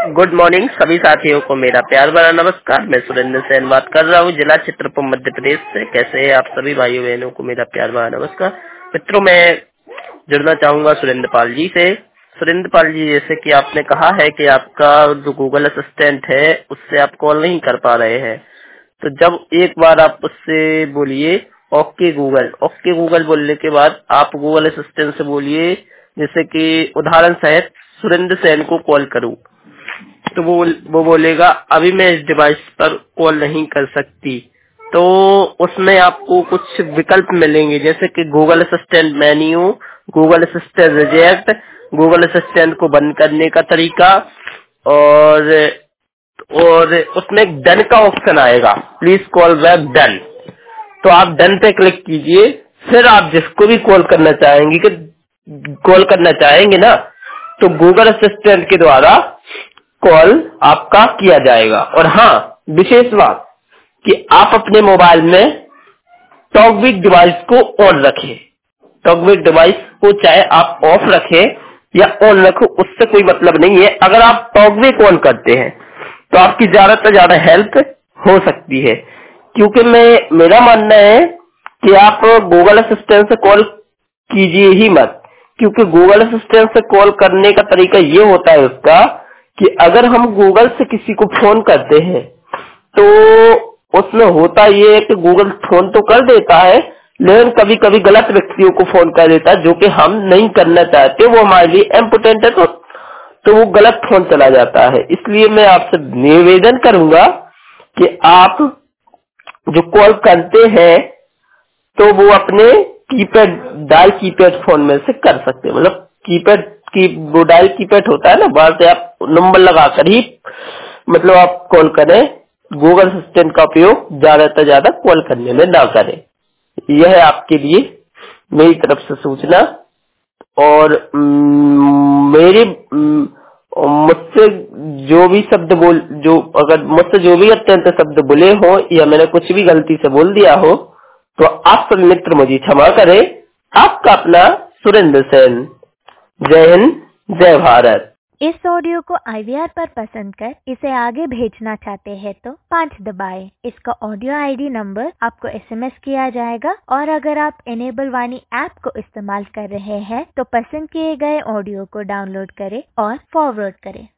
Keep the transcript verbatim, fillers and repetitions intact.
Good morning सभी साथियों को मेरा प्यार भरा नमस्कार। मैं सुरेंद्र सेन बात कर रहा हूँ, जिला चित्रपुर मध्य प्रदेश से। कैसे हैं आप सभी भाइयों बहनों को मेरा प्यार भरा नमस्कार। मित्रों, मैं जुड़ना चाहूंगा सुरेंद्र पाल जी से। सुरेंद्र पाल जी, जैसे कि आपने कहा है कि आपका जो गूगल असिस्टेंट है उससे आप कॉल नहीं कर पा रहे हैं, तो जब एक बार आप उससे बोलिए ओके गूगल। ओके गूगल बोलने के बाद आप गूगल असिस्टेंट से बोलिए, जैसे कि उदाहरण सहित सुरेंद्र सेन को कॉल करूं, तो वो वो बोलेगा अभी मैं इस डिवाइस पर कॉल नहीं कर सकती। तो उसमें आपको कुछ विकल्प मिलेंगे, जैसे कि Google assistant menu, Google assistant reject, Google assistant को बंद करने का तरीका, और और उसमें एक डन का ऑप्शन आएगा, प्लीज कॉल बैक डन। तो आप डन पे क्लिक कीजिए। फिर आप जिसको भी कॉल करना चाहेंगे कि कॉल करना चाहेंगे ना, तो गूगल असिस्टेंट के द्वारा कॉल आपका किया जाएगा। और हाँ, विशेष बात कि आप अपने मोबाइल में टॉकबिग डिवाइस को ऑन रखें। टॉकबिग डिवाइस को चाहे आप ऑफ रखें या ऑन रखें, उससे कोई मतलब नहीं है। अगर आप टॉकबिग ऑन करते हैं तो आपकी ज्यादा से ज्यादा हेल्प हो सकती है, क्योंकि मैं मेरा मानना है कि आप गूगल असिस्टेंट से कॉल कीजिए ही मत, क्योंकि गूगल असिस्टेंट से कॉल करने का तरीका ये होता है उसका कि अगर हम गूगल से किसी को फोन करते हैं तो उसमें होता ये है कि गूगल फोन तो कर देता है, लेकिन कभी कभी गलत व्यक्तियों को फोन कर देता है, जो कि हम नहीं करना चाहते, वो हमारे लिए इम्पोर्टेंट है, तो तो वो गलत फोन चला जाता है। इसलिए मैं आपसे निवेदन करूंगा कि आप जो कॉल करते हैं तो वो अपने कीपैड डायल कीपैड फोन में से कर सकते हैं। मतलब कीपैड की वो डायल कीपैड होता है ना, वहां से आप नंबर लगाकर ही मतलब आप कॉल करें। गूगल असिस्टेंट का उपयोग ज्यादा से ज्यादा कॉल करने में ना करें। यह है आपके लिए मेरी तरफ से सूचना। और म, मेरे म, मुझसे जो भी शब्द बोल जो अगर मुझसे जो भी अत्यंत शब्द बोले हो या मैंने कुछ भी गलती से बोल दिया हो, तो आप सब मित्र मुझे क्षमा करें। आपका अपना सुरेंद्र सेन। जय हिंद, जय भारत। इस ऑडियो को आई वी आर पर पसंद कर इसे आगे भेजना चाहते हैं तो पाँच दबाएं। इसका ऑडियो आई डी नंबर आपको एस एम एस किया जाएगा, और अगर आप एनेबल वाणी ऐप को इस्तेमाल कर रहे हैं तो पसंद किए गए ऑडियो को डाउनलोड करें और फॉरवर्ड करें।